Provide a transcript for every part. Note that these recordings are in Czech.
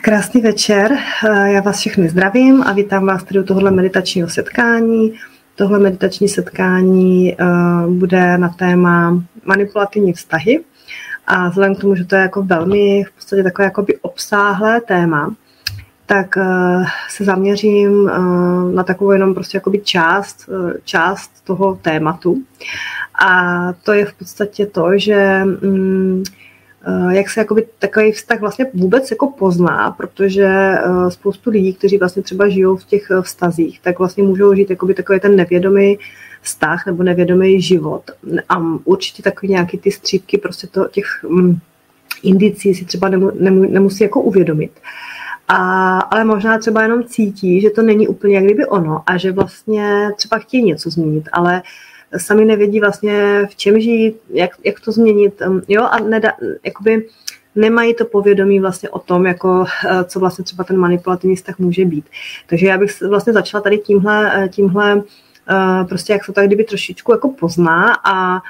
Krásný večer, já vás všechny zdravím a vítám vás tady u tohohle meditačního setkání. Tohle meditační setkání bude na téma manipulativní vztahy a vzhledem k tomu, že to je jako velmi v podstatě takové jakoby obsáhlé téma, tak se zaměřím na takovou jenom prostě jakoby část toho tématu. A to je v podstatě to, že jak se jakoby takový vztah vlastně vůbec jako pozná, protože spoustu lidí, kteří vlastně třeba žijou v těch vztazích, tak vlastně můžou žít jakoby takový ten nevědomý vztah nebo nevědomý život. A určitě takový nějaký ty střípky prostě těch indicí si třeba nemusí jako uvědomit. Ale možná třeba jenom cítí, že to není úplně jak kdyby ono a že vlastně třeba chtějí něco změnit, ale sami nevědí vlastně v čem žít, jak to změnit, jo, a jakoby nemají to povědomí vlastně o tom, jako, co vlastně třeba ten manipulativní vztah může být. Takže já bych vlastně začala tady tímhle prostě jak se to kdyby trošičku jako pozná a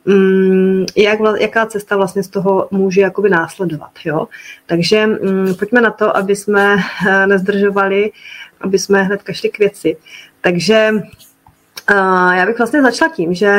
jaká cesta vlastně z toho může jakoby následovat, jo. Takže pojďme na to, aby jsme nezdržovali, aby jsme hnedka šli k věci. Takže já bych vlastně začala tím, že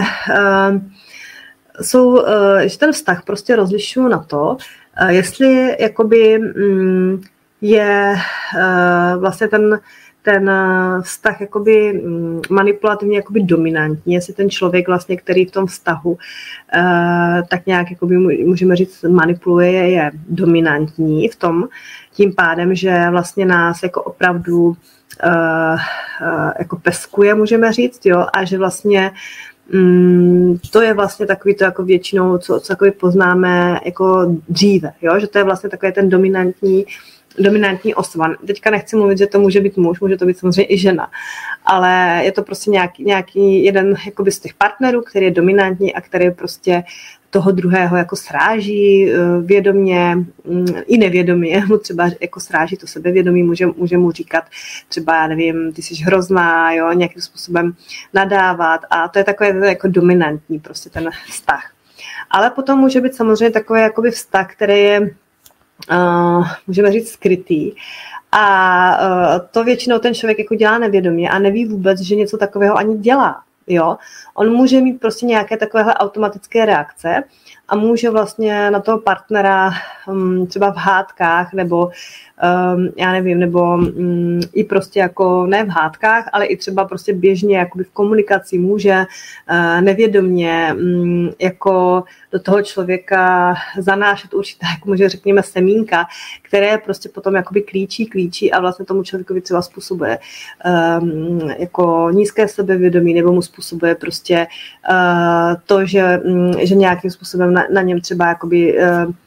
že ten vztah prostě rozlišuju na to, jestli jakoby je vlastně ten vztah jakoby manipulativně jakoby dominantní, jestli ten člověk vlastně, který v tom vztahu tak nějak jakoby můžeme říct manipuluje, je dominantní v tom, tím pádem, že vlastně nás jako opravdu jako peskuje, můžeme říct, jo, a že vlastně to je vlastně takový to jako většinou, co jako poznáme jako dříve, jo, že to je vlastně takový ten dominantní osoba. Teďka nechci mluvit, že to může být muž, může to být samozřejmě i žena, ale je to prostě nějaký jeden jakoby z těch partnerů, který je dominantní a který prostě toho druhého jako sráží vědomě i nevědomě, mu třeba jako sráží to sebevědomí, může mu říkat třeba, já nevím, ty jsi hrozná, jo, nějakým způsobem nadávat a to je takové jako dominantní prostě ten vztah. Ale potom může být samozřejmě takový jakoby vztah, který je můžeme říct skrytý a to většinou ten člověk jako dělá nevědomě a neví vůbec, že něco takového ani dělá. Jo? On může mít prostě nějaké takovéhle automatické reakce a může vlastně na toho partnera třeba v hádkách nebo já nevím, nebo i prostě jako ne v hádkách, ale i třeba prostě běžně jakoby v komunikaci může nevědomě jako do toho člověka zanášet určitá, jako může řekněme semínka, které prostě potom jakoby klíčí a vlastně tomu člověkovi třeba způsobuje jako nízké sebevědomí nebo mu způsobuje prostě to, že nějakým způsobem na něm třeba jakoby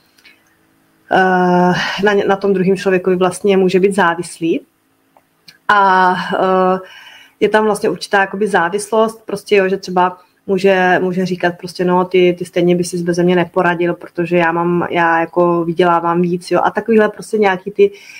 na tom druhém člověkovi vlastně může být závislý a je tam vlastně určitá jakoby závislost, prostě jo, že třeba může říkat prostě no, ty stejně by si beze mě neporadil, protože já jako vydělávám víc, jo, a takovýhle prostě nějaký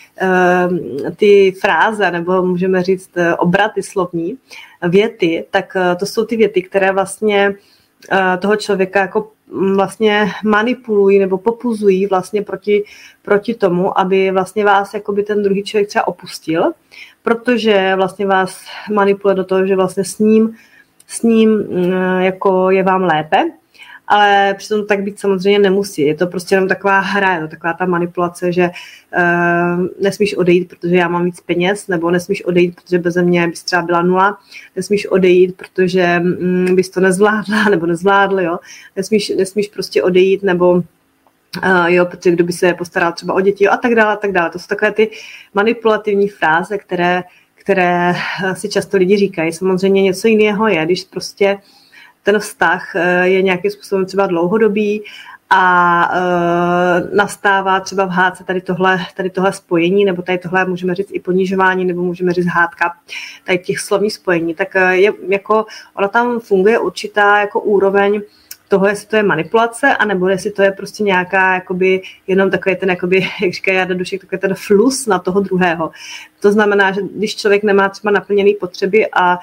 ty fráze, nebo můžeme říct obraty slovní, věty, tak to jsou ty věty, které vlastně toho člověka jako vlastně manipulují nebo popuzují vlastně proti tomu, aby vlastně vás jakoby ten druhý člověk třeba opustil, protože vlastně vás manipuluje do toho, že vlastně s ním jako je vám lépe, ale přitom tak být samozřejmě nemusí. Je to prostě jenom taková hra, je to taková ta manipulace, že nesmíš odejít, protože já mám víc peněz, nebo nesmíš odejít, protože beze mě bys třeba byla nula, nesmíš odejít, protože bys to nezvládla, nebo nezvládl, jo. Nesmíš prostě odejít, nebo jo, protože kdo by se postaral třeba o děti, jo, a tak dále, a tak dále. To jsou takové ty manipulativní fráze, které si často lidi říkají. Samozřejmě něco jiného je, když prostě ten vztah je nějakým způsobem třeba dlouhodobý a nastává třeba v hádce tady tohle spojení, nebo tady tohle můžeme říct i ponižování, nebo můžeme říct hádka tady těch slovních spojení, tak je jako, ona tam funguje určitá jako úroveň toho, jestli to je manipulace, anebo jestli to je prostě nějaká jakoby, jenom takový ten, jakoby, jak říká Jarda Dušek, takový ten flus na toho druhého. To znamená, že když člověk nemá třeba naplněné potřeby a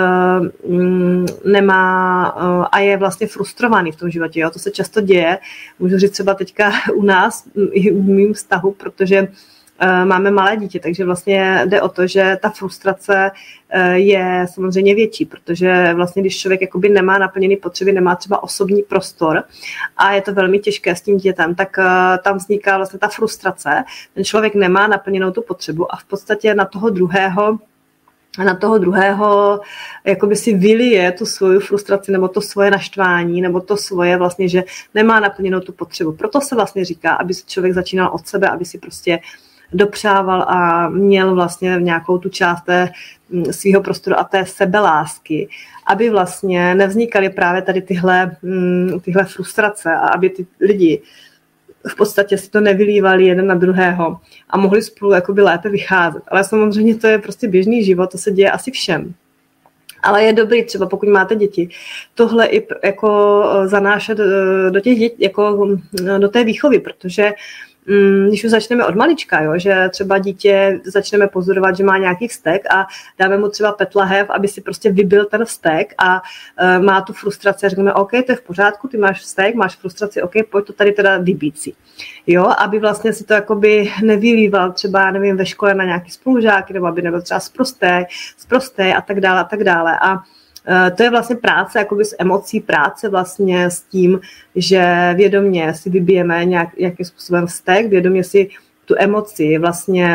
nemá a je vlastně frustrovaný v tom životě, jo? To se často děje, můžu říct třeba teďka u nás, i v mým vztahu, protože máme malé dítě, takže vlastně jde o to, že ta frustrace je samozřejmě větší, protože vlastně když člověk jakoby nemá naplněný potřeby, nemá třeba osobní prostor a je to velmi těžké s tím dětem, tak tam vzniká vlastně ta frustrace. Ten člověk nemá naplněnou tu potřebu a v podstatě na toho druhého jakoby si vylije tu svoji frustraci nebo to svoje naštvání nebo to svoje vlastně, že nemá naplněnou tu potřebu. Proto se vlastně říká, aby se člověk začínal od sebe, aby si prostě dopřával a měl vlastně nějakou tu část svého prostoru a té sebelásky, aby vlastně nevznikaly právě tady tyhle frustrace a aby ty lidi v podstatě si to nevylívali jeden na druhého a mohli spolu jakoby lépe vycházet. Ale samozřejmě to je prostě běžný život, to se děje asi všem. Ale je dobrý třeba, pokud máte děti, tohle i jako zanášet do těch dětí, jako do té výchovy, protože když už začneme od malička, jo, že třeba dítě začneme pozorovat, že má nějaký vztek a dáme mu třeba PET lahev, aby si prostě vybil ten vztek a má tu frustraci a řekneme, OK, to je v pořádku, ty máš vztek, máš frustraci, OK, pojď to tady teda vybít si. Jo, aby vlastně si to jakoby nevylíval třeba, nevím, ve škole na nějaký spolužáky, nebo aby nebyl třeba sprostej a tak dále. A to je vlastně práce jakoby s emocí, práce vlastně s tím, že vědomě si vybijeme nějakým způsobem vztek, vědomě si tu emoci vlastně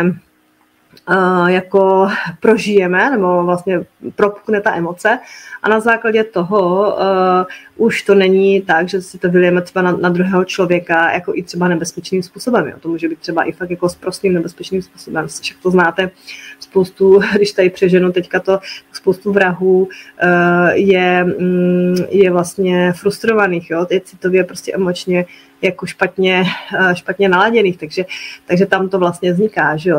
jako prožijeme, nebo vlastně propukne ta emoce a na základě toho už to není tak, že si to vylijeme třeba na druhého člověka jako i třeba nebezpečným způsobem. Jo. To může být třeba i fakt jako s prostým nebezpečným způsobem. Však to znáte spoustu, když tady přeženu teďka to, spoustu vrahů je vlastně frustrovaných, jo. Je citově prostě emočně jako špatně naladěných, takže tam to vlastně vzniká, že jo,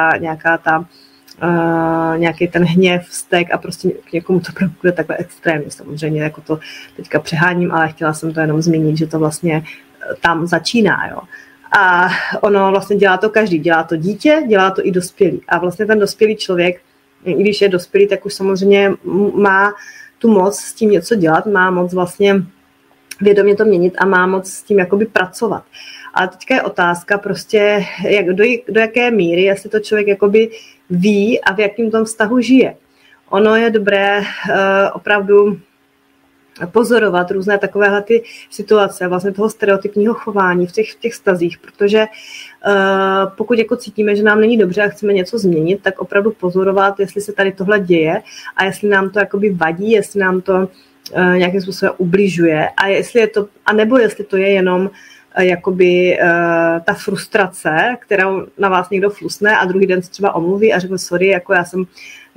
nějaký ten hněv, vztek a prostě k někomu to bude takhle extrémně. Samozřejmě jako to teďka přeháním, ale chtěla jsem to jenom zmínit, že to vlastně tam začíná, jo. A ono vlastně dělá to každý, dělá to dítě, dělá to i dospělý. A vlastně ten dospělý člověk, i když je dospělý, tak už samozřejmě má tu moc s tím něco dělat, má moc vlastně vědomě to měnit a má moc s tím jakoby pracovat. Ale teďka je otázka prostě, do jaké míry, jestli to člověk jakoby ví a v jakém tom vztahu žije. Ono je dobré opravdu pozorovat různé takovéhle ty situace, vlastně toho stereotypního chování v těch vztazích, protože pokud jako cítíme, že nám není dobře a chceme něco změnit, tak opravdu pozorovat, jestli se tady tohle děje a jestli nám to jakoby vadí, jestli nám to nějakým způsobem ubližuje a jestli je to, anebo jestli to je jenom jakoby ta frustrace, kterou na vás někdo flusne a druhý den se třeba omluví a řekne sorry, jako já jsem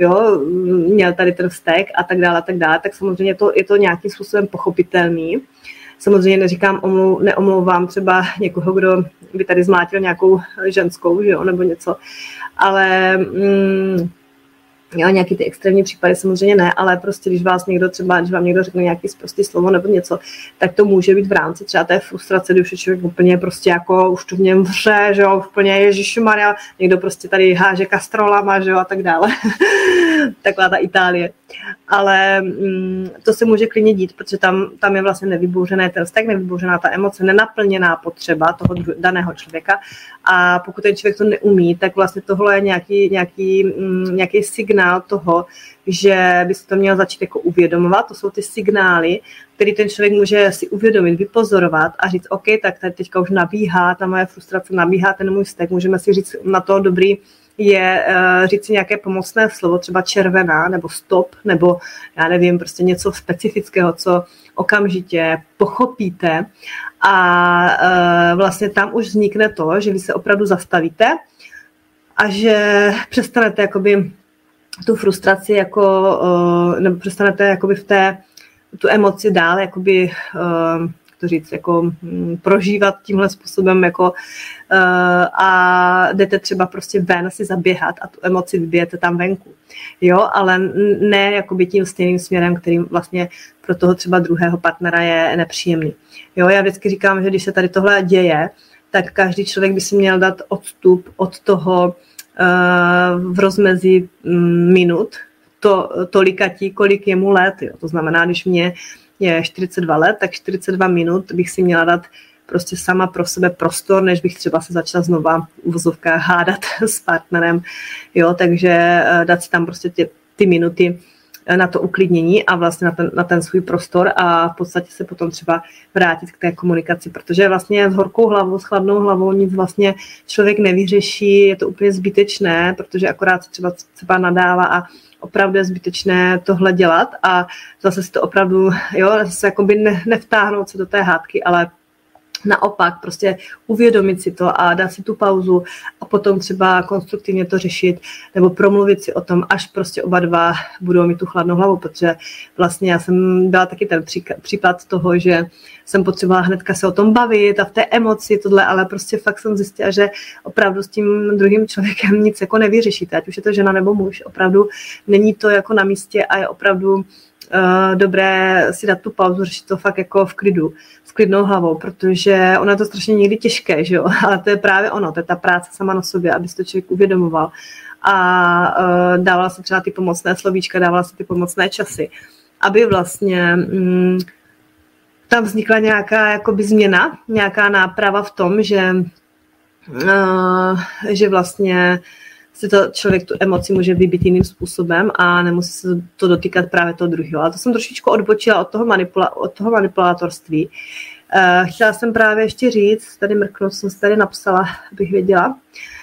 měl tady ten vztek a tak dále, tak samozřejmě je to nějakým způsobem pochopitelný. Samozřejmě neříkám, neomlouvám třeba někoho, kdo by tady zmlátil nějakou ženskou, že jo, nebo něco, ale jo, nějaký ty extrémní případy samozřejmě ne, ale prostě když vám někdo řekne nějaký sprostý slovo nebo něco, tak to může být v rámci třeba té frustrace, když je člověk úplně prostě jako už to v něm vře, že jo, úplně ježišmarja, někdo prostě tady háže kastrolama, že jo, a tak dále. Taková ta Itálie. Ale to se může klidně dít, protože tam je vlastně nevybouřený ten vztek, nevybouřená ta emoce, nenaplněná potřeba toho daného člověka a pokud ten člověk to neumí, tak vlastně tohle je nějaký signál toho, že by se to měl začít jako uvědomovat. To jsou ty signály, který ten člověk může si uvědomit, vypozorovat a říct, OK, tak tady teďka už nabíhá, ta moje frustrace nabíhá, ten můj vztek, můžeme si říct na to dobrý je říct si nějaké pomocné slovo, třeba červená nebo stop, nebo já nevím, prostě něco specifického, co okamžitě pochopíte a vlastně tam už vznikne to, že vy se opravdu zastavíte a že přestanete jakoby tu frustraci nebo přestanete jakoby tu emoci dál jakoby to říct, jako prožívat tímhle způsobem jako, a jdete třeba prostě ven si zaběhat a tu emoci vybijete tam venku. Jo, ale ne jakoby tím stejným směrem, kterým vlastně pro toho třeba druhého partnera je nepříjemný. Jo, já vždycky říkám, že když se tady tohle děje, tak každý člověk by si měl dát odstup od toho v rozmezí minut, tolikatí, kolik je mu let. Jo. To znamená, když mě je 42 let, tak 42 minut bych si měla dát prostě sama pro sebe prostor, než bych třeba se začala znova v uvozovkách hádat s partnerem, jo, takže dát si tam prostě ty minuty na to uklidnění a vlastně na ten svůj prostor a v podstatě se potom třeba vrátit k té komunikaci, protože vlastně s horkou hlavou, s chladnou hlavou nic vlastně člověk nevyřeší, je to úplně zbytečné, protože akorát se třeba nadává a opravdu je zbytečné tohle dělat a zase si to opravdu, jo, zase jakoby nevtáhnout se do té hádky, ale naopak prostě uvědomit si to a dát si tu pauzu a potom třeba konstruktivně to řešit nebo promluvit si o tom, až prostě oba dva budou mít tu chladnou hlavu, protože vlastně já jsem byla taky ten případ toho, že jsem potřebovala hnedka se o tom bavit a v té emoci tohle, ale prostě fakt jsem zjistila, že opravdu s tím druhým člověkem nic jako nevyřešíte, ať už je to žena nebo muž, opravdu není to jako na místě a je opravdu dobré si dát tu pauzu, řešit to fakt jako v klidu, s klidnou hlavou, protože ono je to strašně někdy těžké, že jo, ale to je právě ono, to je ta práce sama na sobě, aby si to člověk uvědomoval a dávala si třeba ty pomocné slovíčka, dávala si ty pomocné časy, aby vlastně tam vznikla nějaká jakoby změna, nějaká náprava v tom, že vlastně si to člověk tu emoci může vybít jiným způsobem a nemusí se to dotýkat právě toho druhého. Ale to jsem trošičku odbočila od toho manipulátorství. Chtěla jsem právě ještě říct, tady mrknout, jsem si tady napsala, abych věděla.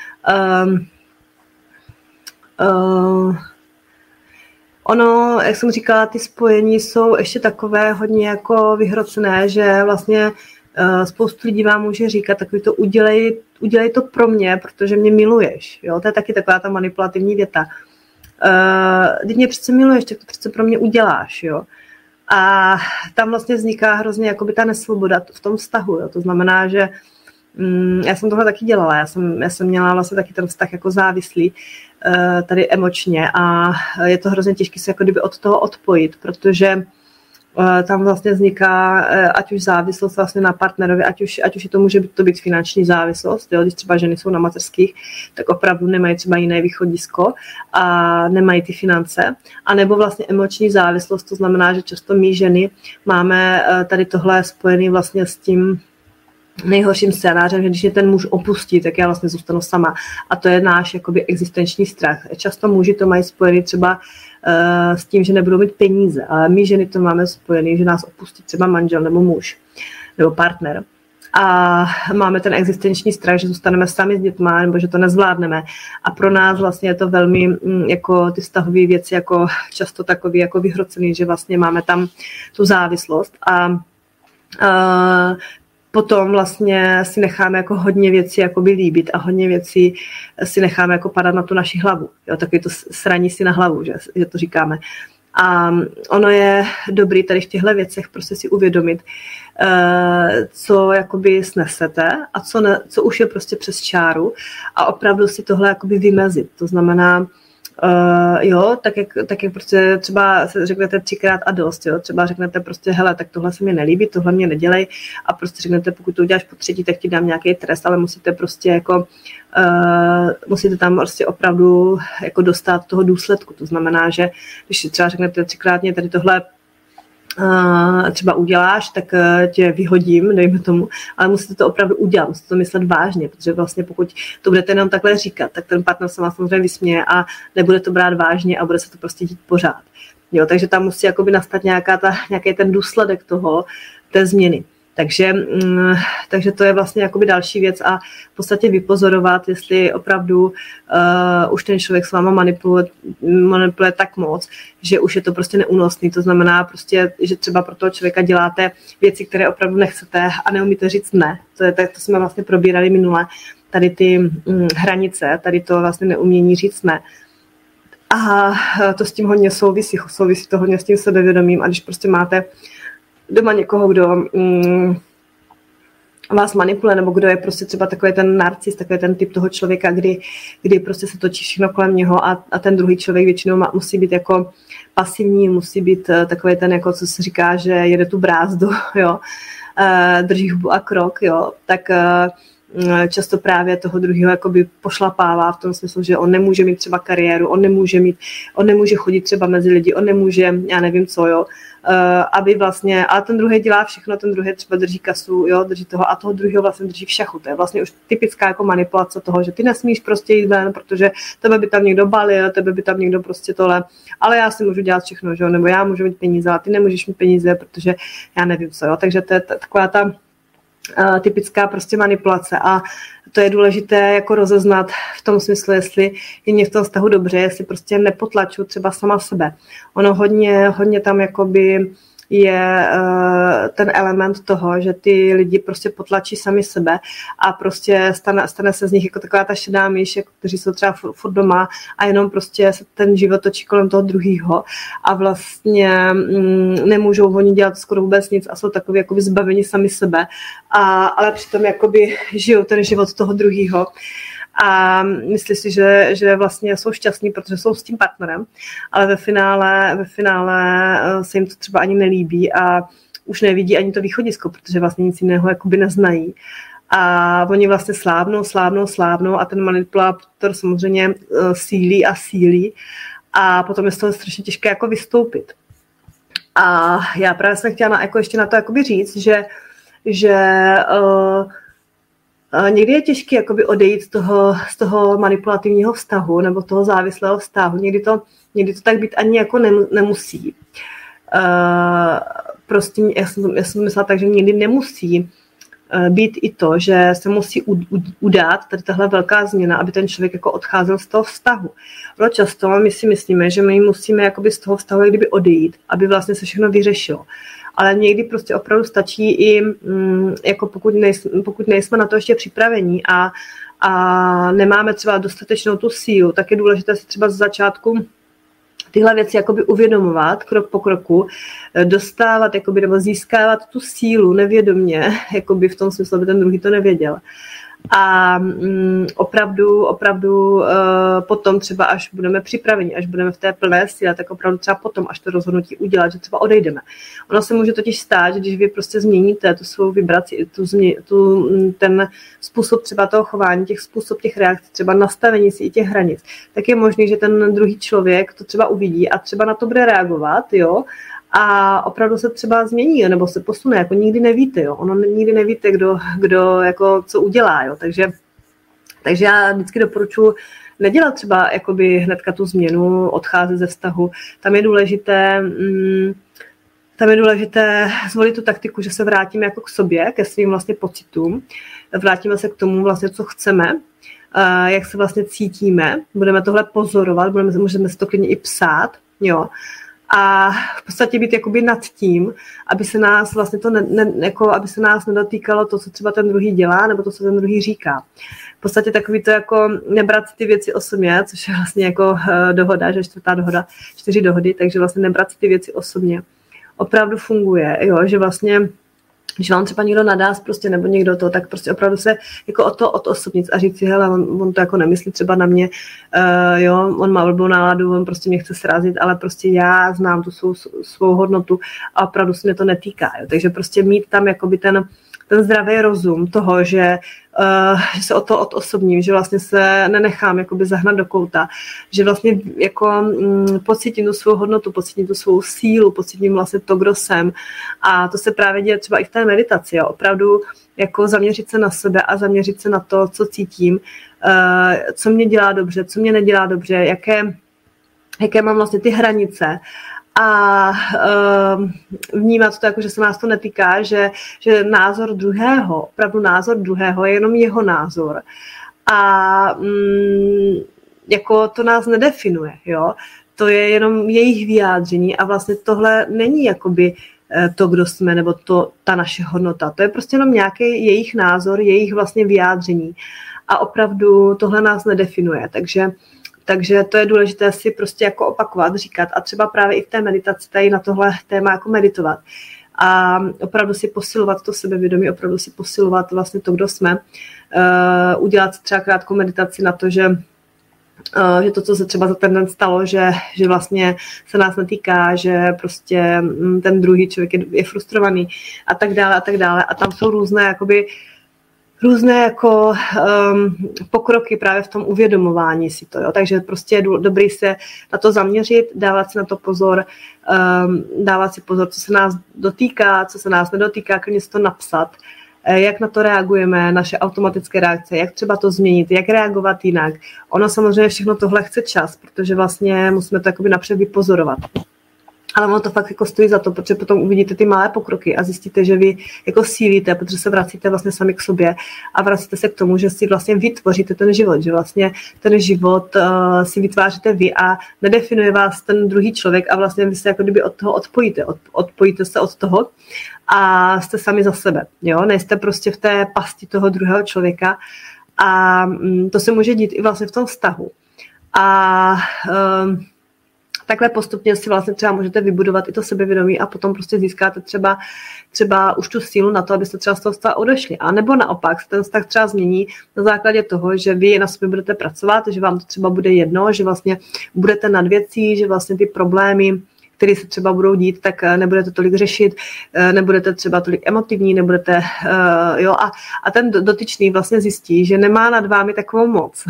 Ono, jak jsem říkala, ty spojení jsou ještě takové hodně jako vyhrocené, že vlastně spoustu lidí vám může říkat takový to udělej to pro mě, protože mě miluješ. Jo? To je taky taková ta manipulativní věta. Když mě přece miluješ, tak to přece pro mě uděláš. Jo? A tam vlastně vzniká hrozně jakoby ta nesvoboda v tom vztahu. Jo? To znamená, že já jsem tohle taky dělala. Já jsem měla vlastně taky ten vztah jako závislý tady emočně a je to hrozně těžké se jako kdyby od toho odpojit, protože tam vlastně vzniká ať už závislost vlastně na partnerovi, ať už je to může být finanční závislost, jo? Když třeba ženy jsou na mateřských, tak opravdu nemají třeba jiné východisko a nemají ty finance, a nebo vlastně emoční závislost, to znamená, že často my ženy máme tady tohle spojený vlastně s tím nejhorším scénářem, že když mě ten muž opustí, tak já vlastně zůstanu sama. A to je náš jakoby existenční strach. Často muži to mají spojený třeba s tím, že nebudou mít peníze, ale my ženy to máme spojený, že nás opustí třeba manžel nebo muž nebo partner. A máme ten existenční strach, že zůstaneme sami s dětma nebo že to nezvládneme. A pro nás vlastně je to velmi jako ty vztahové věci jako často takový jako vyhrocený, že vlastně máme tam tu závislost a potom vlastně si necháme jako hodně věcí jakoby líbit a hodně věcí si necháme jako padat na tu naši hlavu. Jo, takový to sraní si na hlavu, že to říkáme. A ono je dobrý tady v těchto věcech prostě si uvědomit, co jakoby snesete a co už je prostě přes čáru a opravdu si tohle jakoby vymezit. To znamená, jo, tak jak prostě třeba řeknete 3krát a dost, jo, třeba řeknete prostě, hele, tak tohle se mi nelíbí, tohle mě nedělej a prostě řeknete, pokud to uděláš po třetí, tak ti dám nějaký trest, ale musíte prostě jako, musíte tam prostě opravdu jako dostat toho důsledku, to znamená, že když třeba řeknete 3krát mě tady tohle třeba uděláš, tak tě vyhodím, dejme tomu, ale musíte to opravdu udělat, musíte to myslet vážně, protože vlastně pokud to budete jenom takhle říkat, tak ten partner se vás samozřejmě vysměje a nebude to brát vážně a bude se to prostě dít pořád. Jo, takže tam musí jakoby nastat nějaký ten důsledek toho, té změny. Takže to je vlastně jakoby další věc a v podstatě vypozorovat, jestli opravdu už ten člověk s váma manipuluje tak moc, že už je to prostě neúnosný. To znamená prostě, že třeba pro toho člověka děláte věci, které opravdu nechcete a neumíte říct ne. To jsme vlastně probírali minule. Tady ty hranice, tady to vlastně neumění říct ne. A to s tím hodně souvisí to hodně s tím sebevědomím a když prostě máte doma někoho, kdo vás manipuluje, nebo kdo je prostě třeba takový ten narcis, takový ten typ toho člověka, kdy prostě se točí všechno kolem něho a ten druhý člověk většinou musí být jako pasivní, musí být takový ten, jako co se říká, že jede tu brázdu, jo, drží hubu a krok, jo, tak často právě toho druhého jakoby pošlapává v tom smyslu, že on nemůže mít třeba kariéru, on nemůže chodit třeba mezi lidi, on nemůže, já nevím co, jo, aby vlastně, ale ten druhý dělá všechno, ten druhý třeba drží kasu, jo, drží toho a toho druhého vlastně drží v šachu. To je vlastně už typická jako manipulace toho, že ty nesmíš prostě jít ven, protože tebe by tam někdo balil, tebe by tam někdo prostě tohle, ale já si můžu dělat všechno, že jo, nebo já můžu mít peníze, a ty nemůžeš mít peníze, protože já nevím co, jo, takže to je taková ta typická prostě manipulace a to je důležité jako rozeznat v tom smyslu, jestli je mě v tom vztahu dobře, jestli prostě nepotlaču třeba sama sebe. Ono hodně tam jakoby je ten element toho, že ty lidi prostě potlačí sami sebe a prostě stane se z nich jako taková ta šedá myš, jako kteří jsou třeba furt doma a jenom prostě se ten život točí kolem toho druhýho a vlastně nemůžou oni dělat skoro vůbec nic a jsou takový jakoby zbaveni sami sebe, ale přitom jakoby žijou ten život toho druhýho. A myslí si, že vlastně jsou šťastní, protože jsou s tím partnerem, ale ve finále se jim to třeba ani nelíbí a už nevidí ani to východisko, protože vlastně nic jiného jakoby neznají. A oni vlastně slábnou a ten manipulátor samozřejmě sílí a potom je z toho strašně těžké jako vystoupit. A já právě jsem chtěla jako ještě na to jakoby říct, že někdy je těžké jakoby odejít z toho manipulativního vztahu nebo toho závislého vztahu. Někdy to tak být ani jako nemusí. Prostě já jsem myslela tak, že někdy nemusí být i to, že se musí udát tady tahle velká změna, aby ten člověk jako odcházel z toho vztahu. Pro často my si myslíme, že my musíme jakoby z toho vztahu kdyby odejít, aby vlastně se všechno vyřešilo. Ale někdy prostě opravdu stačí i, jako pokud nejsme na to ještě připravení a nemáme třeba dostatečnou tu sílu, tak je důležité si třeba z začátku tyhle věci jakoby uvědomovat krok po kroku, dostávat jakoby, nebo získávat tu sílu nevědomě, jakoby v tom smyslu, aby ten druhý to nevěděl. A opravdu potom třeba, až budeme připraveni, až budeme v té plné síle, tak opravdu třeba potom, až to rozhodnutí udělat, že třeba odejdeme. Ono se může totiž stát, že když vy prostě změníte tu svou vibraci, ten způsob třeba toho chování, způsob těch reakcí, třeba nastavení si i těch hranic, tak je možný, že ten druhý člověk to třeba uvidí a třeba na to bude reagovat, jo, a opravdu se třeba změní, nebo se posune, jako nikdy nevíte, jo. Ono nikdy nevíte, kdo jako co udělá, jo. Takže já vždycky doporučuji nedělat třeba jakoby hnedka tu změnu, odcházet ze vztahu. Tam je důležité zvolit tu taktiku, že se vrátíme jako k sobě, ke svým vlastně pocitům, vrátíme se k tomu vlastně, co chceme, jak se vlastně cítíme, budeme tohle pozorovat, můžeme si to klidně i psát, jo. A v podstatě být jakoby nad tím, aby se nás vlastně aby se nás nedotýkalo to, co třeba ten druhý dělá, nebo to, co ten druhý říká. V podstatě takový to jako nebrat ty věci osobně, což je vlastně jako dohoda, že 4 dohody, takže vlastně nebrat ty věci osobně. Opravdu funguje, jo, že vlastně když vám třeba někdo nadá prostě nebo někdo to, tak prostě opravdu se jako odosobnit a říct si, hele, on to jako nemyslí třeba na mě, jo, on má blbou náladu, on prostě mě chce srazit, ale prostě já znám tu svou hodnotu a opravdu se mě to netýká, jo. Takže prostě mít tam jakoby ten zdravý rozum toho, že se o to odosobním, že vlastně se nenechám jakoby zahnat do kouta, že vlastně jako pocítím tu svou hodnotu, pocítím tu svou sílu, pocítím vlastně to, kdo jsem. A to se právě děje třeba i v té meditaci, jo. Opravdu jako zaměřit se na sebe a zaměřit se na to, co cítím, co mě dělá dobře, co mě nedělá dobře, jaké mám vlastně ty hranice. A vnímat to jako, že se nás to netýká, že názor druhého, opravdu názor druhého je jenom jeho názor. A jako to nás nedefinuje, jo. To je jenom jejich vyjádření a vlastně tohle není jakoby to, kdo jsme, nebo ta naše hodnota. To je prostě jenom nějaký jejich názor, jejich vlastně vyjádření. A opravdu tohle nás nedefinuje, takže to je důležité si prostě jako opakovat, říkat a třeba právě i v té meditaci tady na tohle téma jako meditovat. A opravdu si posilovat to sebevědomí, opravdu si posilovat vlastně to, kdo jsme. Udělat třeba krátkou meditaci na to, že to, co se třeba za ten den stalo, že vlastně se nás netýká, že prostě ten druhý člověk je frustrovaný a tak dále. A tam jsou různé jakoby různé jako pokroky právě v tom uvědomování si to. Jo? Takže prostě je dobrý se na to zaměřit, dávat si na to pozor, dávat si pozor, co se nás dotýká, co se nás nedotýká, klidně si to napsat, jak na to reagujeme, naše automatické reakce, jak třeba to změnit, jak reagovat jinak. Ono samozřejmě všechno tohle chce čas, protože vlastně musíme to jakoby napřed vypozorovat. Ale ono to fakt jako stojí za to, protože potom uvidíte ty malé pokroky a zjistíte, že vy jako sílíte, protože se vracíte vlastně sami k sobě a vracíte se k tomu, že si vlastně vytvoříte ten život, že vlastně ten život si vytváříte vy a nedefinuje vás ten druhý člověk a vlastně vy se jako kdyby od toho odpojíte se od toho a jste sami za sebe, jo, nejste prostě v té pasti toho druhého člověka a to se může dít i vlastně v tom vztahu. A takhle postupně si vlastně třeba můžete vybudovat i to sebevědomí a potom prostě získáte třeba už tu sílu na to, abyste třeba z toho vztahu odešli. A nebo naopak ten vztah třeba změní na základě toho, že vy na sobě budete pracovat, že vám to třeba bude jedno, že vlastně budete nad věcí, že vlastně ty problémy, které se třeba budou dít, tak nebudete tolik řešit, nebudete třeba tolik emotivní, nebudete, jo, a ten dotyčný vlastně zjistí, že nemá nad vámi takovou moc.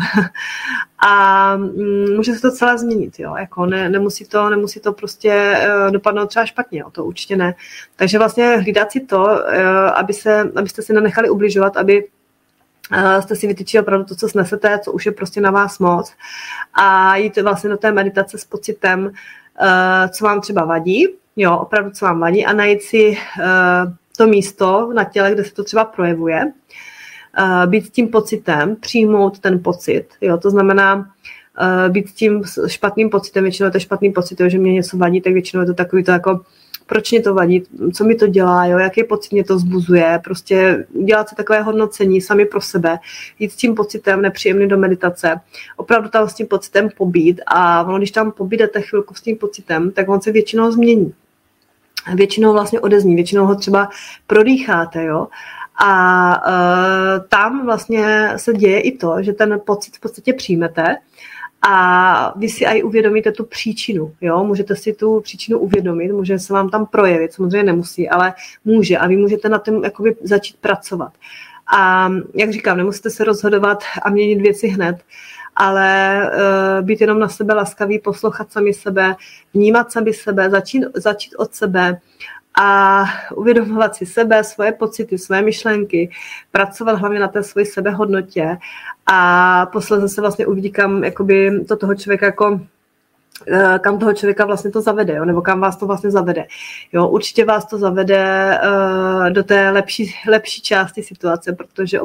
A může se to celé změnit, jo, jako nemusí to prostě dopadnout třeba špatně, jo, to určitě ne. Takže vlastně hlídat si to, abyste si nenechali ubližovat, aby jste si vytyčili opravdu to, co snesete, co už je prostě na vás moc a jít vlastně do té meditace s pocitem, co vám třeba vadí, jo, opravdu co vám vadí a najít si to místo na těle, kde se to třeba projevuje, být s tím pocitem, přijmout ten pocit, jo, to znamená být s tím špatným pocitem, většinou je to špatný pocit, jo, že mě něco vadí, tak většinou je to takový to jako proč mě to vadí, co mi to dělá, jo, jaký pocit mě to vzbuzuje, prostě udělat si takové hodnocení sami pro sebe, jít s tím pocitem nepříjemný do meditace, opravdu tam s tím pocitem pobít a ono, když tam pobídete chvilku s tím pocitem, tak on se většinou změní. Většinou vlastně odezní, většinou ho třeba prodýcháte, jo, a tam vlastně se děje i to, že ten pocit v podstatě přijmete a vy si aj uvědomíte tu příčinu. Jo? Můžete si tu příčinu uvědomit, může se vám tam projevit, samozřejmě nemusí, ale může a vy můžete na tom jakoby začít pracovat. A jak říkám, nemusíte se rozhodovat a měnit věci hned, ale být jenom na sebe laskavý, poslouchat sami sebe, vnímat sami sebe, začít od sebe a uvědomovat si sebe, svoje pocity, svoje myšlenky, pracovat hlavně na té své sebehodnotě a posledně se vlastně uvidí, kam jakoby to toho člověka jako kam toho člověka vlastně to zavede, jo? Nebo kam vás to vlastně zavede. Jo? Určitě vás to zavede do té lepší části situace, protože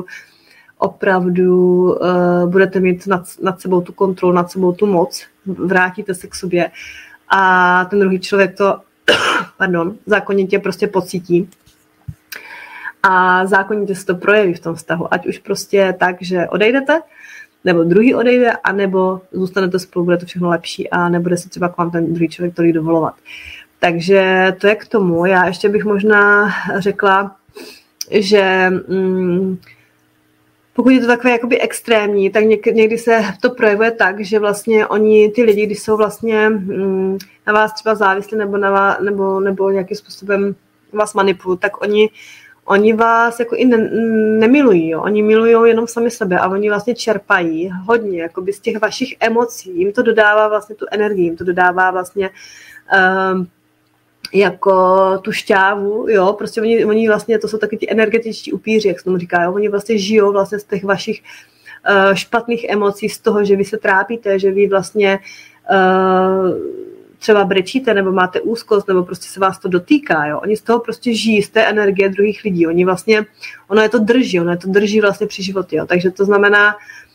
opravdu budete mít nad sebou tu kontrolu, nad sebou tu moc, vrátíte se k sobě a ten druhý člověk to zákonitě prostě pocítí a zákonitě se to projeví v tom vztahu, ať už prostě tak, že odejdete, nebo druhý odejde, anebo zůstanete spolu, bude to všechno lepší a nebude se třeba k vám ten druhý člověk tolik dovolovat. Takže to je k tomu. Já ještě bych možná řekla, že pokud je to takové jakoby extrémní, tak někdy se to projevuje tak, že vlastně oni, ty lidi, když jsou vlastně na vás třeba závislí nebo nějakým způsobem vás manipulují, tak oni vás jako i nemilují, jo? Oni milují jenom sami sebe a oni vlastně čerpají hodně jakoby z těch vašich emocí. Jim to dodává vlastně tu energii, jim to dodává vlastně jako tu šťávu, jo, prostě oni vlastně, to jsou taky ti energetičtí upíři, jak se tomu říká, jo? Oni vlastně žijou vlastně z těch vašich špatných emocí, z toho, že vy se trápíte, že vy vlastně třeba brečíte, nebo máte úzkost, nebo prostě se vás to dotýká, jo. Oni z toho prostě žijí, z té energie druhých lidí. Oni vlastně, ono je to drží vlastně při životě, jo. Takže to znamená,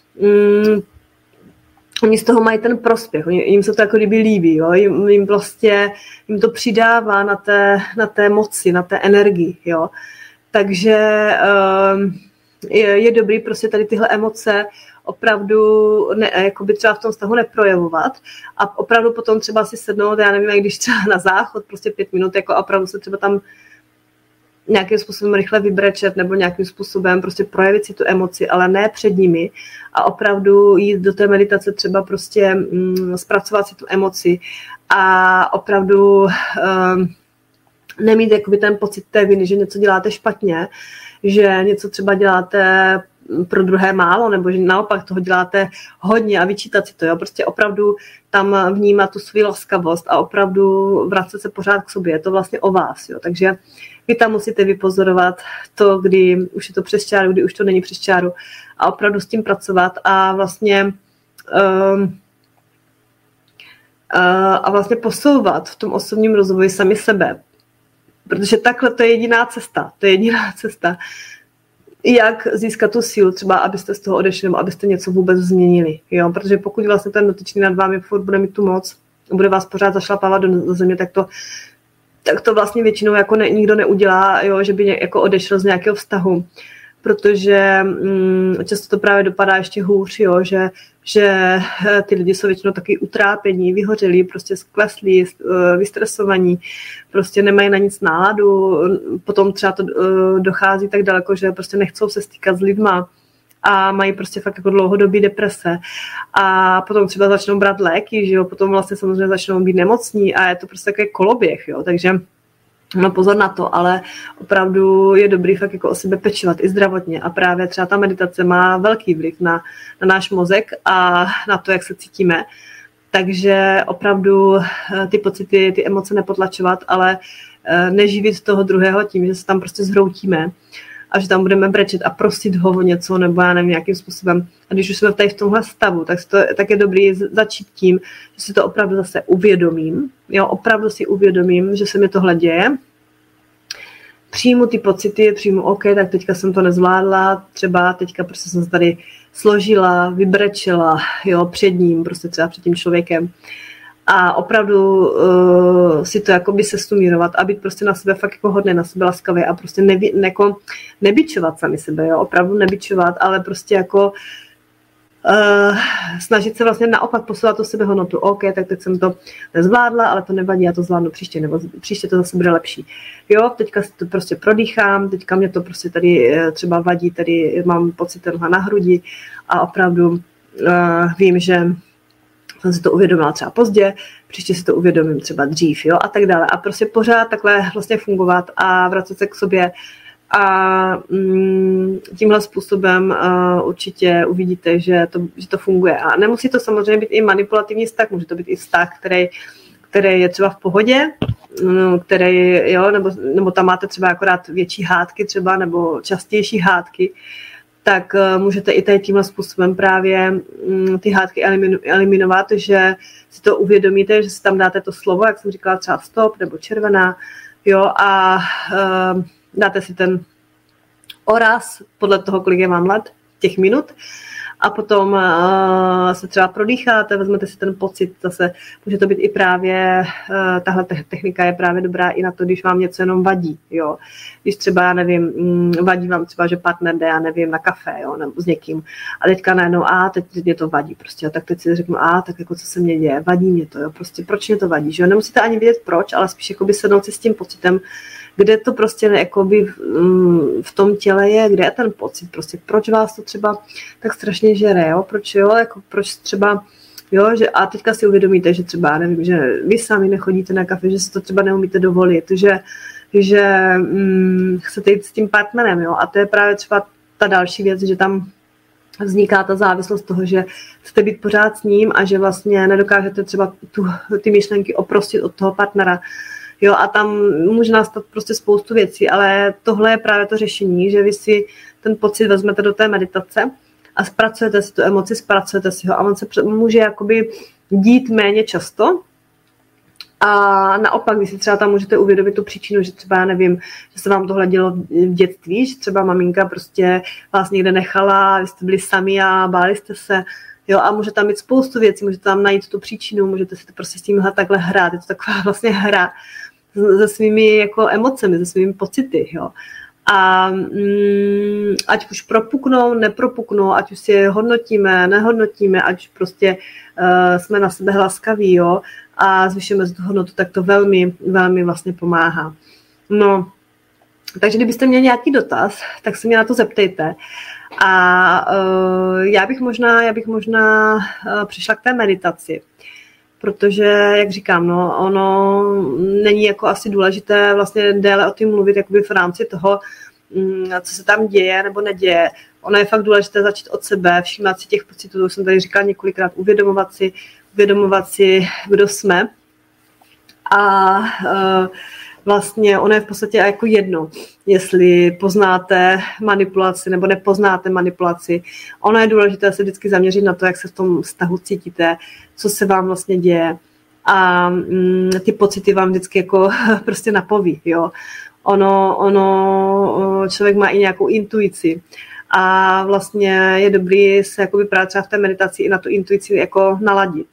oni z toho mají ten prospěch, jim se to jako kdyby líbí, jo. Jim to přidává na té moci, na té energii, jo. Takže je dobrý prostě tady tyhle emoce opravdu jakoby třeba v tom vztahu neprojevovat a opravdu potom třeba si sednout, já nevím, jak když třeba na záchod, prostě 5 minut, jako opravdu se třeba tam nějakým způsobem rychle vybrečet nebo nějakým způsobem prostě projevit si tu emoci, ale ne před nimi a opravdu jít do té meditace třeba prostě zpracovat si tu emoci a opravdu nemít jakoby ten pocit té viny, že něco děláte špatně, že něco třeba děláte pro druhé málo, nebo že naopak toho děláte hodně a vyčítat si to, jo, prostě opravdu tam vnímat tu svou laskavost a opravdu vracet se pořád k sobě, je to vlastně o vás, jo, takže vy tam musíte vypozorovat to, kdy už je to přes čáru, kdy už to není přes čáru a opravdu s tím pracovat a vlastně posouvat v tom osobním rozvoji sami sebe, protože takhle to je jediná cesta, jak získat tu sílu, třeba abyste z toho odešli, nebo abyste něco vůbec změnili. Jo? Protože pokud vlastně ten dotyčný nad vámi furt bude mít tu moc, bude vás pořád zašlapávat do země, tak to vlastně většinou jako nikdo neudělá, jo? Že by jako odešel z nějakého vztahu. Protože často to právě dopadá ještě hůř, jo? Že ty lidi jsou většinou taky utrápení, vyhořelí, prostě skleslí, vystresovaní, prostě nemají na nic náladu, potom třeba to dochází tak daleko, že prostě nechcou se stýkat s lidma a mají prostě fakt jako dlouhodobý deprese a potom třeba začnou brát léky, že jo, potom vlastně samozřejmě začnou být nemocní a je to prostě takový koloběh, jo, takže no pozor na to, ale opravdu je dobrý fakt jako o sebe pečovat i zdravotně a právě třeba ta meditace má velký vliv na náš mozek a na to, jak se cítíme. Takže opravdu ty pocity, ty emoce nepotlačovat, ale neživit toho druhého tím, že se tam prostě zhroutíme a že tam budeme brečet a prosit ho o něco nebo já nevím, nějakým způsobem. A když už jsme tady v tomhle stavu, tak je dobrý začít tím, že si to opravdu zase uvědomím. Jo, opravdu si uvědomím, že se mi tohle děje. Přijmu ty pocity, OK, tak teďka jsem to nezvládla, třeba teďka prostě jsem se tady složila, vybrečela, jo, před ním, prostě třeba před tím člověkem. A opravdu si to jakoby sesumírovat a být prostě na sebe fakt jako hodný, na sebe laskavý a prostě nebičovat sami sebe, jo, opravdu nebičovat, ale prostě jako snažit se vlastně naopak posouvat tu sebehodnotu. OK, tak teď jsem to nezvládla, ale to nevadí, já to zvládnu příště, nebo příště to zase bude lepší. Jo, teďka si to prostě prodýchám, teďka mě to prostě tady třeba vadí, tady mám pocit tenhle na hrudi a opravdu vím, že jsem si to uvědomila třeba pozdě, příště si to uvědomím třeba dřív, jo, a tak dále. A prostě pořád takhle vlastně fungovat a vracet se k sobě a tímhle způsobem určitě uvidíte, že to funguje. A nemusí to samozřejmě být i manipulativní vztah, může to být i vztah, který je třeba v pohodě, který, jo, nebo tam máte třeba akorát větší hádky třeba, nebo častější hádky, tak můžete i tady tímhle způsobem právě ty hádky eliminovat, že si to uvědomíte, že si tam dáte to slovo, jak jsem říkala, třeba stop nebo červená, jo, a dáte si ten oraz podle toho, kolik je vám let, těch minut, a potom se třeba prodýcháte, vezmete si ten pocit, zase může to být i právě, tahle technika je právě dobrá i na to, když vám něco jenom vadí, jo. Když třeba, já nevím, vadí vám třeba, že partner jde, já nevím, na kafe, jo, nebo s někým a teďka najednou, teď mě to vadí prostě, jo. Tak teď si řeknu, tak jako co se mně děje, vadí mě to, jo, prostě proč mě to vadí, že jo, nemusíte ani vědět proč, ale spíš jakoby sednout si s tím pocitem, kde to prostě jakoby v tom těle je, kde je ten pocit, prostě proč vás to třeba tak strašně žere, jo, proč třeba, jo, že a teďka si uvědomíte, že třeba, nevím, že vy sami nechodíte na kafe, že si to třeba neumíte dovolit, že chcete jít s tím partnerem, jo, a to je právě třeba ta další věc, že tam vzniká ta závislost toho, že chcete být pořád s ním a že vlastně nedokážete třeba ty myšlenky oprostit od toho partnera. Jo, a tam může nastat prostě spoustu věcí, ale tohle je právě to řešení, že vy si ten pocit vezmete do té meditace a zpracujete si tu emoci, zpracujete si ho a on se může jakoby dít méně často a naopak vy si třeba tam můžete uvědomit tu příčinu, že třeba, já nevím, že se vám tohle dělo v dětství, že třeba maminka prostě vás někde nechala, vy jste byli sami a báli jste se. Jo, a může tam mít spoustu věcí, můžete tam najít tu příčinu, můžete si to prostě s tím takhle hrát, je to taková vlastně hra se svými jako emocemi, se svými pocity, jo. A ať už propuknou, nepropuknou, ať už si je hodnotíme, nehodnotíme, ať už prostě jsme na sebe laskaví, jo, a zvyšujeme tu hodnotu, tak to velmi, velmi vlastně pomáhá. No, takže kdybyste měli nějaký dotaz, tak se mě na to zeptejte. A já bych možná přišla k té meditaci, protože, jak říkám, no, ono není jako asi důležité vlastně déle o tím mluvit jakoby v rámci toho, co se tam děje nebo neděje. Ono je fakt důležité začít od sebe, všímat si těch pocitů, to jsem tady říkala několikrát, uvědomovat si, kdo jsme. A vlastně ono je v podstatě jako jedno, jestli poznáte manipulaci nebo nepoznáte manipulaci. Ono je důležité se vždycky zaměřit na to, jak se v tom vztahu cítíte, co se vám vlastně děje. A ty pocity vám vždycky jako prostě napoví, jo. Ono člověk má i nějakou intuici a vlastně je dobrý se jakoby právě třeba v té meditaci i na tu intuici jako naladit.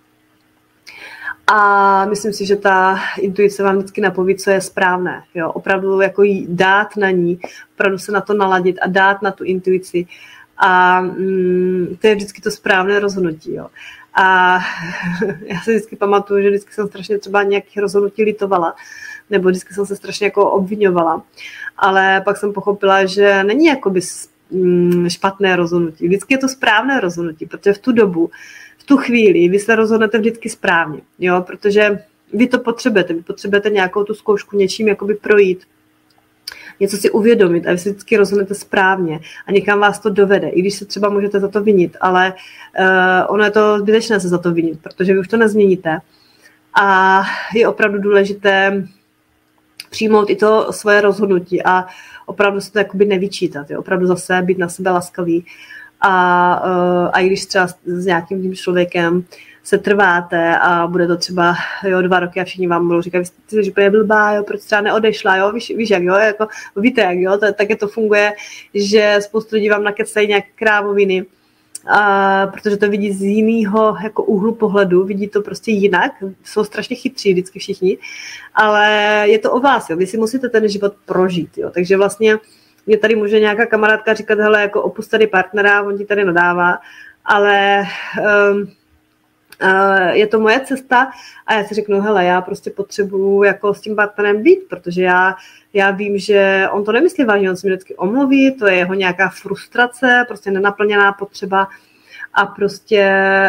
A myslím si, že ta intuice vám vždycky napoví, co je správné, jo. Opravdu jako jí dát na ní, opravdu se na to naladit a dát na tu intuici a to je vždycky to správné rozhodnutí, jo. A já si vždycky pamatuju, že vždycky jsem strašně třeba nějakých rozhodnutí litovala, nebo vždycky jsem se strašně jako obvinovala. Ale pak jsem pochopila, že není jakoby špatné rozhodnutí. Vždycky je to správné rozhodnutí, protože v tu dobu, v tu chvíli vy se rozhodnete vždycky správně, jo, protože vy to potřebujete. Vy potřebujete nějakou tu zkoušku něčím jakoby projít, něco si uvědomit a vy si vždycky rozhodnete správně a někam vás to dovede, i když se třeba můžete za to vinit, ale ono je to zbytečné se za to vinit, protože vy už to nezměníte a je opravdu důležité přijmout i to svoje rozhodnutí a opravdu se to jakoby nevyčítat, jo? Opravdu zase být na sebe laskavý a i když třeba s nějakým tím člověkem se trváte a bude to třeba 2 roky a všichni vám budou říkat, vy jste že je blbá, jo, proč třeba neodešla, jo, víš jak, jo, jako, víte jak, jo, také to funguje, že spoustu lidí vám nakecají nějaké krávoviny, protože to vidí z jiného jako úhlu pohledu, vidí to prostě jinak, jsou strašně chytří vždycky všichni, ale je to o vás, jo, vy si musíte ten život prožít, jo, takže vlastně mě tady může nějaká kamarádka říkat, hele, jako opust tady partnera, on ti tady nadává, ale je to moje cesta a já si řeknu, hele, já prostě potřebuju jako s tím partnerem být, protože já vím, že on to nemyslí vážně, on se mi vždycky omluví, to je jeho nějaká frustrace, prostě nenaplněná potřeba a prostě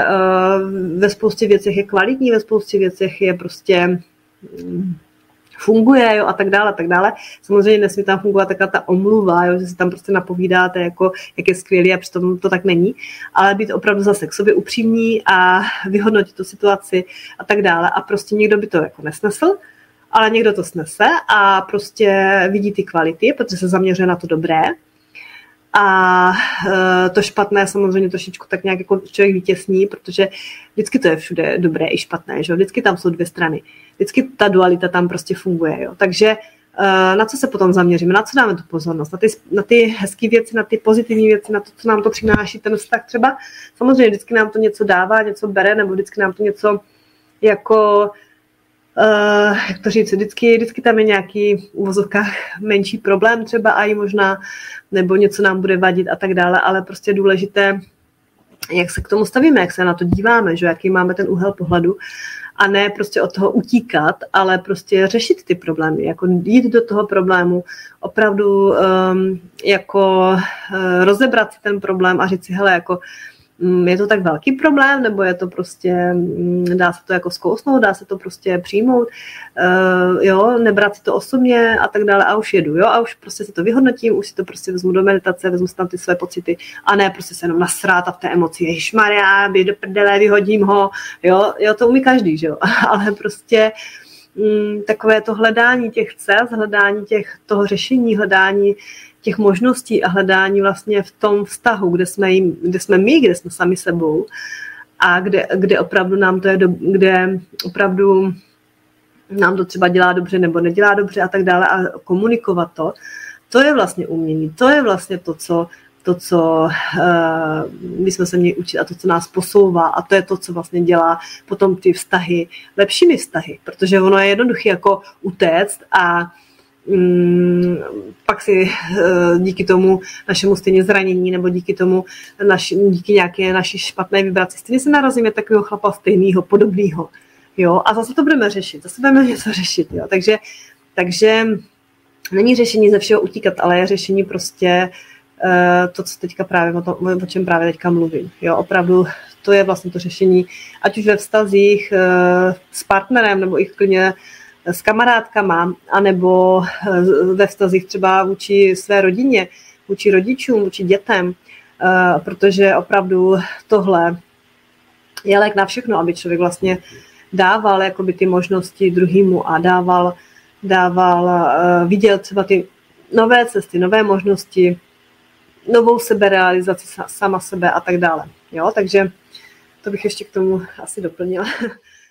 ve spoustě věcech je kvalitní, ve spoustě věcech je prostě funguje, jo, a tak dále, a tak dále. Samozřejmě nesmí tam fungovat taková ta omluva, jo, že si tam prostě napovídáte, jako, jak je skvělý a přitom to tak není, ale být opravdu zase k sobě upřímní a vyhodnotit tu situaci a tak dále a prostě někdo by to jako nesnesl, ale někdo to snese a prostě vidí ty kvality, protože se zaměřuje na to dobré a to špatné samozřejmě trošičku tak nějak jako člověk vytěsní, protože vždycky to je všude dobré i špatné, že? Vždycky tam jsou 2 strany. Vždycky ta dualita tam prostě funguje. Jo? Takže na co se potom zaměříme, na co dáme tu pozornost, na ty hezké věci, na ty pozitivní věci, na to, co nám to přináší ten vztah třeba. Samozřejmě vždycky nám to něco dává, něco bere, nebo vždycky nám to něco jako, jak to říct, vždycky tam je nějaký v uvozovkách menší problém třeba a i možná, nebo něco nám bude vadit a tak dále, ale prostě je důležité, jak se k tomu stavíme, jak se na to díváme, že jaký máme ten úhel pohledu a ne prostě od toho utíkat, ale prostě řešit ty problémy, jako jít do toho problému, opravdu jako rozebrat si ten problém a říct si, hele, jako je to tak velký problém, nebo je to prostě, dá se to jako zkousnout, dá se to prostě přijmout, jo, nebrat si to osobně a tak dále a už jedu, jo, a už prostě si to vyhodnotím, už si to prostě vezmu do meditace, vezmu si tam ty své pocity a ne prostě se jenom nasrát a v té emoci, ježišmarja, běž do prdele, vyhodím ho, jo, to umí každý, že jo, ale prostě takové to hledání těch cest, hledání toho řešení, hledání těch možností a hledání vlastně v tom vztahu, kde jsme my, kde jsme sami sebou a kde opravdu nám to je, kde opravdu nám to třeba dělá dobře nebo nedělá dobře a tak dále a komunikovat to je vlastně umění, to je vlastně to, co bychom se měli učit a to, co nás posouvá a to je to, co vlastně dělá potom ty vztahy lepšími vztahy, protože ono je jednoduché jako utéct a pak si díky tomu našemu stejně zranění nebo díky nějaké naší špatné vibraci stejně se narazíme takového chlapa stejného, podobného. Jo? A zase to budeme řešit, zase budeme něco řešit. Jo? Takže není řešení ze všeho utíkat, ale je řešení prostě to, co teďka právě, o čem právě teďka mluvím. Jo? Opravdu to je vlastně to řešení, ať už ve vztazích s partnerem nebo i klidně s kamarádkama, anebo ve vztazích třeba vůči své rodině, vůči rodičům, vůči dětem, protože opravdu tohle je lék na všechno, aby člověk vlastně dával jakoby ty možnosti druhýmu a dával viděl třeba ty nové cesty, nové možnosti, novou seberealizaci sama sebe a tak dále. Jo, takže to bych ještě k tomu asi doplnila.